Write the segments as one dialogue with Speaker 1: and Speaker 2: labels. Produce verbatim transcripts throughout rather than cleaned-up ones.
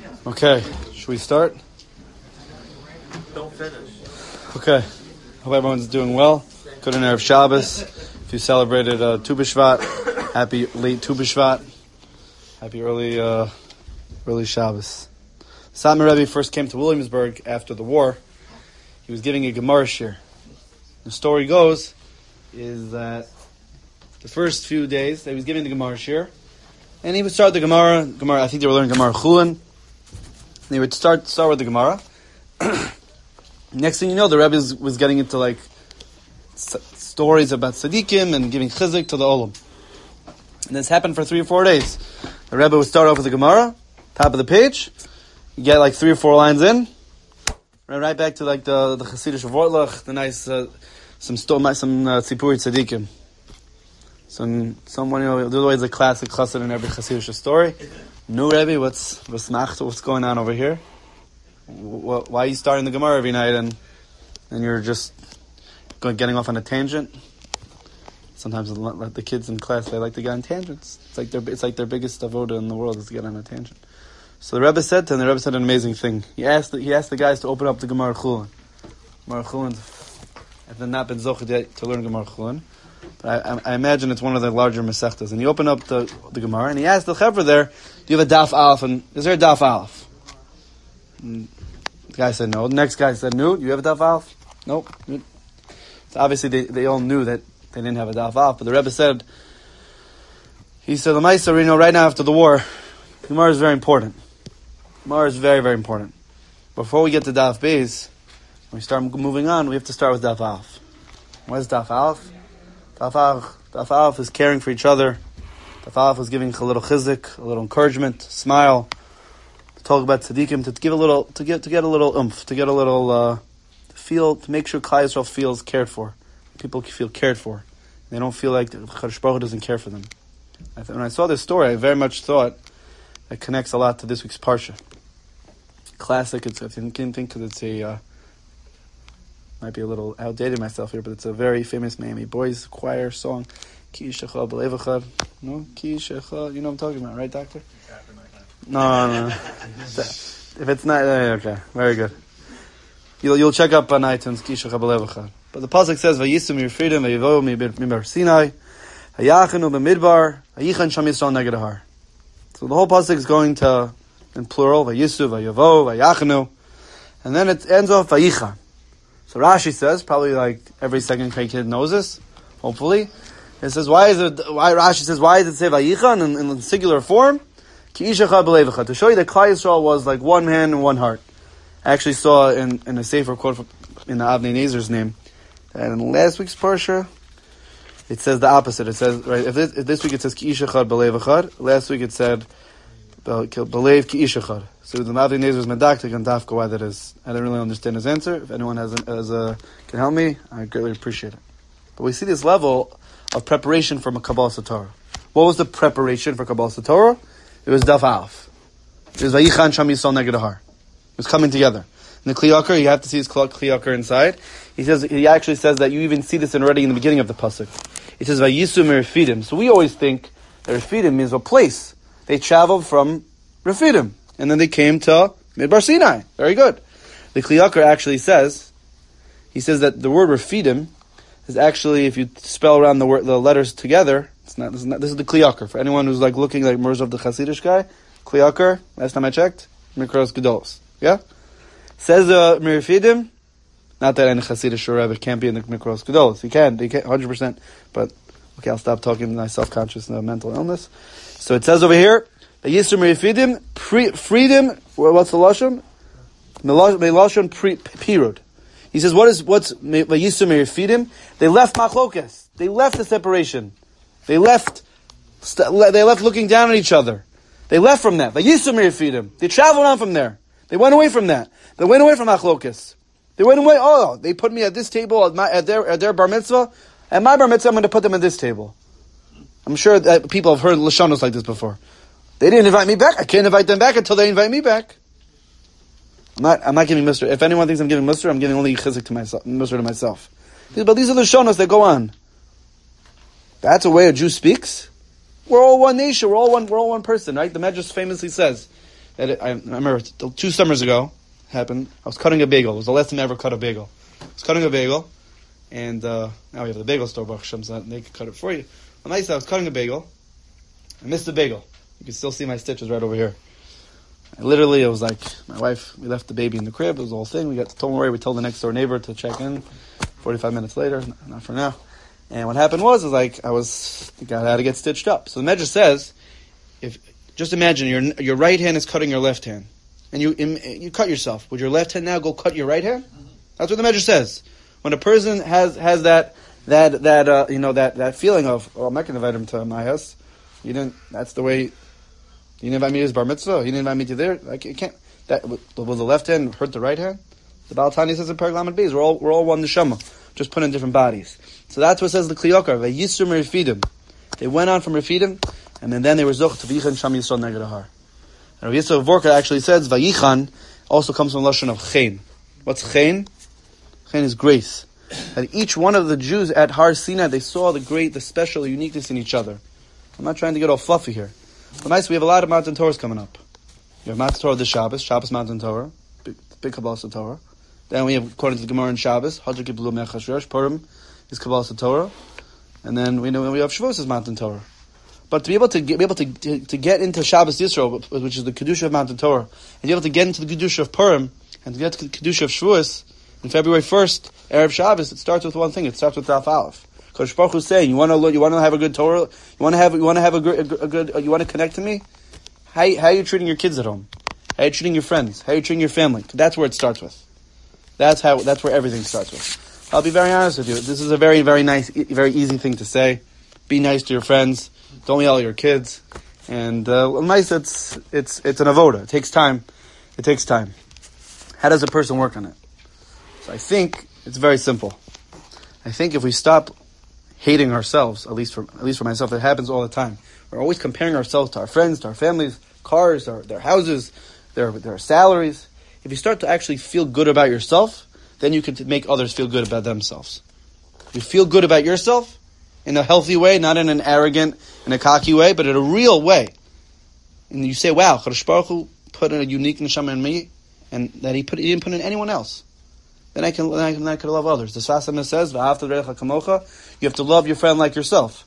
Speaker 1: Okay, should we start?
Speaker 2: Don't finish.
Speaker 1: Okay, hope everyone's doing well. Good Erev Shabbos. If you celebrated uh, Tu B'Shvat, happy late Tu B'Shvat. Happy early, uh, early Shabbos. Satmar Rebbe first came to Williamsburg after the war. He was giving a Gemara shir. The story goes is that the first few days that he was giving the Gemara shir, and he would start the Gemara. Gemara, I think they were learning Gemara Chulin. They would start start with the Gemara. Next thing you know, the Rebbe was, was getting into like s- stories about tzaddikim and giving chizuk to the olam. And this happened for three or four days. The Rebbe would start off with the Gemara, top of the page. You get like three or four lines in, right, right back to like the the Hasidic Vortlach, the nice uh, some sto- some uh, tzipuri tzaddikim. Some someone you know, there's always a classic chassid in every Hasidic story. No, Rebbe, what's what's macht, what's going on over here? Why are you starting the Gemara every night and and you're just going getting off on a tangent? Sometimes like the kids in class, they like to get on tangents. It's like their it's like their biggest avoda in the world is to get on a tangent. So the Rebbe said to him, the Rebbe said an amazing thing. He asked the, he asked the guys to open up the Gemara Chulin. Gemara Chulin, I've not been zochid yet to learn Gemara Chulin, but I, I, I imagine it's one of the larger Masechtas. And he opened up the, the Gemara and he asked the Chevra there, do you have a Daf Aleph? And is there a Daf Aleph? And the guy said no. The next guy said no. You have a Daf Aleph? Nope. So obviously they, they all knew that they didn't have a Daf Aleph, but the Rebbe said, he said, the Meister, you know, right now after the war, Gemara is very important. Gemara is very, very important. Before we get to Daf Beis, when we start moving on, we have to start with Daf Aleph. What is Daf Aleph? Daf Aleph, Daf Aleph is caring for each other. Daf Aleph is giving a little chizuk, a little encouragement, smile, to talk about tzaddikim, to give a little, to get to get a little oomph, to get a little, uh, to feel, to make sure Klal Yisrael feels cared for. People feel cared for. They don't feel like the Chadosh Baruch Hu doesn't care for them. I th- when I saw this story, I very much thought it connects a lot to this week's parsha. Classic. It's I didn't think because it's a uh, might be a little outdated myself here, but it's a very famous Miami Boys choir song. Ki Yishecha B'Levachad. No, Ki Yishecha. You know what I'm talking about, right, Doctor? No, no. no. If it's not, uh, okay, very good. You'll you'll check up on iTunes Ki Yishecha B'Levachad. But the pasuk says, "Vayisum Yirfidim Vayivo Mibar Sinai, Hayachenu B'Midbar, Hayichan Sham Yisrael Neged Har." So the whole pasuk is going to in plural, Vayisu, Vayavo, Vayachenu, and then it ends off Vayicha. So Rashi says, probably like every second grade kid knows this, hopefully. It says, why is it, why Rashi says, why does it say Vayicha in, in, in singular form? Ki Ishecha B'Levecha, to show you that Klal Yisrael was like one man and one heart. I actually saw in, in a sefer quote in the Avnei Nezer's name, that in last week's parsha, it says the opposite. It says, right, if this, if this week it says Ki Ishechad B'Levechad, last week it said B'Lev Ki Ishechad. So the Avnei Nezer's medaktik and dafka why that is. I don't really understand his answer. If anyone has a, has a, can help me, I greatly appreciate it. But we see this level of preparation for Kabbalah Satorah. What was the preparation for Kabbalah Satorah? It was Daf Aleph. It was Vayichan Sham Yisrael Neged Har. It was coming together. In the Kli Yakar, you have to see his Kli Yakar inside. He says, he actually says that you even see this already in the beginning of the pasuk. It says Vayisu Refidim. So we always think that Refidim means a place. They traveled from Refidim, and then they came to Midbar Sinai. Very good. The Kli Yakar actually says, he says that the word Refidim is actually, if you spell around the word, the letters together, it's not. This is, not, this is the Kli Yakar. For anyone who's like looking like Merz of the Hasidish guy, Kli Yakar. Last time I checked, Mikros Gedolos. Yeah. Says uh, Mirifidim, not that any Hasidic Rebbe can't be in the Mikros Gedolos. He can, he can, one hundred percent. But, okay, I'll stop talking my self-conscious uh, mental illness. So it says over here, the Yisur Mirifidim, freedom, what's the Lashon? Melashon Pirud. He says, what is, what's Yisur Mirifidim? They left Machlokes. They left the separation. They left, st- they left looking down at each other. They left from that. The Yisur Mirifidim. They traveled on from there. They went away from that. They went away from Machlokes. They went away, oh, they put me at this table at, my, at, their, at their bar mitzvah. At my bar mitzvah, I'm going to put them at this table. I'm sure that people have heard Lashonos like this before. They didn't invite me back. I can't invite them back until they invite me back. I'm not, I'm not giving Mister If anyone thinks I'm giving Mister I'm giving only chizik to myself, Mister to myself. But these are the Lashonos that go on. That's the way a Jew speaks. We're all one nation. We're all one. We're all one person, right? The Medrash famously says, that it, I, I remember two summers ago happened. I was cutting a bagel. It was the last time I ever cut a bagel. I was cutting a bagel, and uh, now we have the bagel store, Baruch Hashem, so they can cut it for you. One night I was cutting a bagel. I missed the bagel. You can still see my stitches right over here. I literally, it was like, my wife, we left the baby in the crib. It was the whole thing. We got to don't worry. We told the next door neighbor to check in. forty-five minutes later, not for now. And what happened was, is like, I was, I had to get stitched up. So the Medrash says, if just imagine your your right hand is cutting your left hand, and you you cut yourself. Would your left hand now go cut your right hand? That's what the Medrash says. When a person has has that that that uh, you know that, that feeling of, oh, I'm not going to invite him to my house. You didn't. That's the way. You didn't invite me to his bar mitzvah. You didn't invite me to there. Like, you can't. That will the left hand hurt the right hand? The Baal Tani says in Perek Lamed Beis, we're all we're all one neshama, just put in different bodies. So that's what says the Kli Yakar. Vayisur Refidim. They went on from Refidim, and then, then they were zoch to Vayichan Sham Yisrael Neged Har. And Rav Yisrael Vorka actually says Vayichan also comes from the lashon of Chen. What's Chen? Chen is grace. That each one of the Jews at Har Sinai, they saw the great, the special uniqueness in each other. I'm not trying to get all fluffy here. But nice, we have a lot of Matan Torahs coming up. You have Matan Torah this Shabbos, Shabbos Matan Torah, big, big Kabbalah Torah. Then we have, according to the Gemara in Shabbos, Hadra Kiblu Mechashresh, Purim is Kabbalah Torah. And then we know we have Shavuos is Matan Torah. But to be able to get, be able to, to to get into Shabbos Yisrael, which is the Kedusha of Matan Torah, and to be able to get into the Kedusha of Purim, and to get to the Kedusha of Shavuos, on February first, Erev Shabbos, it starts with one thing. It starts with Daf Aleph. Because Baruch Hu is saying, you want to learn, you want to have a good Torah, you want to have, you want to have a good, a good, you want to connect to me. How how are you treating your kids at home? How are you treating your friends? How are you treating your family? That's where it starts with. That's how. That's where everything starts with. I'll be very honest with you. This is a very, very nice, very easy thing to say. Be nice to your friends. Don't yell at your kids. And uh, nice. It's it's it's an avoda. It takes time. It takes time. How does a person work on it? So I think it's very simple. I think if we stop hating ourselves, at least for at least for myself, it happens all the time. We're always comparing ourselves to our friends, to our families, cars, our, their houses, their their salaries. If you start to actually feel good about yourself, then you can make others feel good about themselves. If you feel good about yourself in a healthy way, not in an arrogant, in a cocky way, but in a real way. And you say, wow, Kadosh Baruch Hu put in a unique neshama in me, and that he put he didn't put in anyone else. Then I can then I can, then I can love others. The Sfas Emes says, "V'ahavta l'recha kamocha." You have to love your friend like yourself.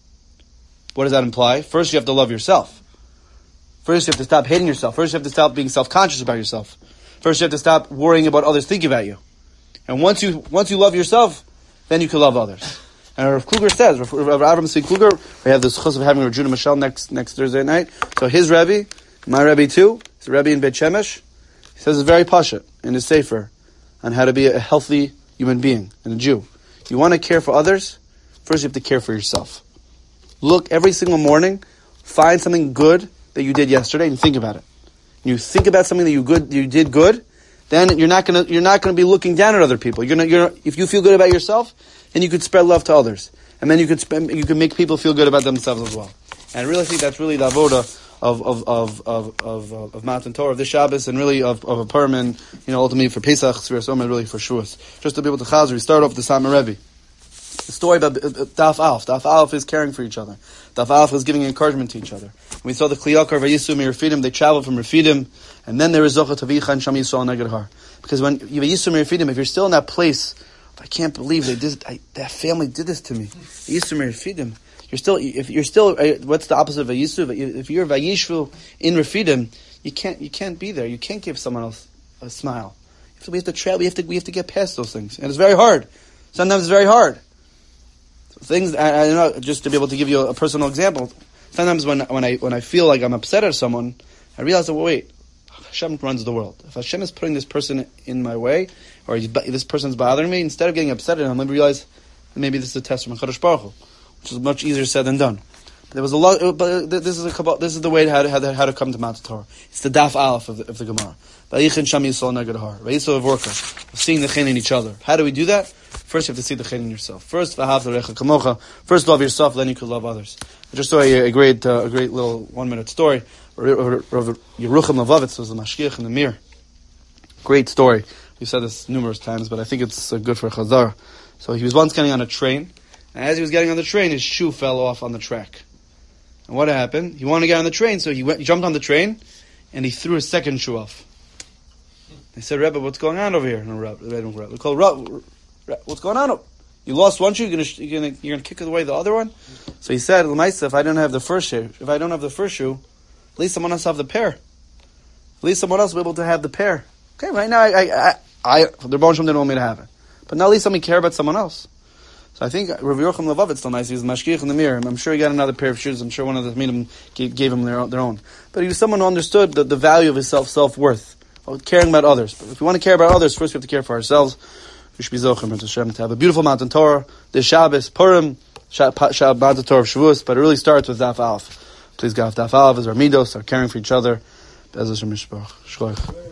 Speaker 1: What does that imply? First, you have to love yourself. First, you have to stop hating yourself. First, you have to stop being self-conscious about yourself. First, you have to stop worrying about others thinking about you. And once you once you love yourself, then you can love others. And Rav Kluger says, Rav Avram Tzvi Kluger, we have this chus of having Rav Judah Michel next next Thursday night. So his Rebbe, my Rebbe too, he's a Rebbe in Beit Shemesh. He says it's very pashut in his sefer on how to be a healthy human being and a Jew. You want to care for others, first you have to care for yourself. Look every single morning, find something good that you did yesterday and think about it. You think about something that you good you did good, then you're not gonna you're not gonna be looking down at other people. You're gonna you're if you feel good about yourself, then you could spread love to others, and then you could spend you could make people feel good about themselves as well. And I really think that's really the avoda of of of of of, of, of Matan Torah, of this Shabbos, and really of of a Purim, and you know ultimately for Pesach, Tzviras Omer, really for Shavuos. Just to be able to chazer, we start off with the Samar Rebbe. The story about Daf Aleph. Daf Aleph is caring for each other. Daf Aleph is giving encouragement to each other. We saw the Kli Yakar Vayisur Refidim. They traveled from Refidim, and then there is Zocha Tavichan Sham Yisrael Neged Har. Because when Vayisur Refidim, if you're still in that place, I can't believe they did. I, that family did this to me. Vayisur Refidim. You're still. If you're still. What's the opposite of Vayisur? If you're Vayishvu in Refidim, you can't. You can't be there. You can't give someone else a smile. We have to travel. We have to. We have to get past those things, and it's very hard. Sometimes it's very hard. Things I, I know, just to be able to give you a, a personal example. Sometimes when when I when I feel like I'm upset at someone, I realize that well, wait, Hashem runs the world. If Hashem is putting this person in my way, or he's, this person's bothering me, instead of getting upset at him, let me realize that maybe this is a test from Kadosh Baruch Hu, which is much easier said than done. But there was a lot. But this is a this is the way how to, how to, how to come to Matan Torah. It's the Daf Aleph of the, of the Gemara. Vayichan Sham Yisrael Neged Har. Vayisov Vorka. Seeing the chen in each other. How do we do that? First, you have to see the chen in yourself. First, v'ahavta l'recha kamocha. First, love yourself, then you can love others. I just saw a, a great, uh, a great little one-minute story. Rav Yerucham Levovitz was the mashgiach in the Mir. Great story. We've said this numerous times, but I think it's uh, good for a chazar. So he was once getting on a train, and as he was getting on the train, his shoe fell off on the track. And what happened? He wanted to get on the train, so he went, he jumped on the train. and he threw a second shoe off. They said, Rebbe, what's going on over here? No, Rebbe, Rebbe, we call Rebbe, what's going on? You lost one shoe, you're gonna you're gonna you're gonna kick away the other one. So he said, L'maisa, if I don't have the first shoe, if I don't have the first shoe, at least someone else will have the pair. At least someone else will be able to have the pair. Okay, right now I I I, I the Rebbe didn't want me to have it, but now at least let me care about someone else. So I think Rav Yocham Levovitz still nice. He was mashgiach in the mirror. I'm sure he got another pair of shoes. I'm sure one of the Talmidim gave, gave him their own, their own. But he was someone who understood the, the value of his self self worth, caring about others. But if we want to care about others, first we have to care for ourselves. We should be zochim to Hashem to have a beautiful Matan Torah, this Shabbos, Purim, Shabbat, Matan Torah of Shavuos. But it really starts with Daf Aleph. Please, God, Daf Aleph is our midos, our caring for each other. Be'ez Hashem Yishbach. Shkoich.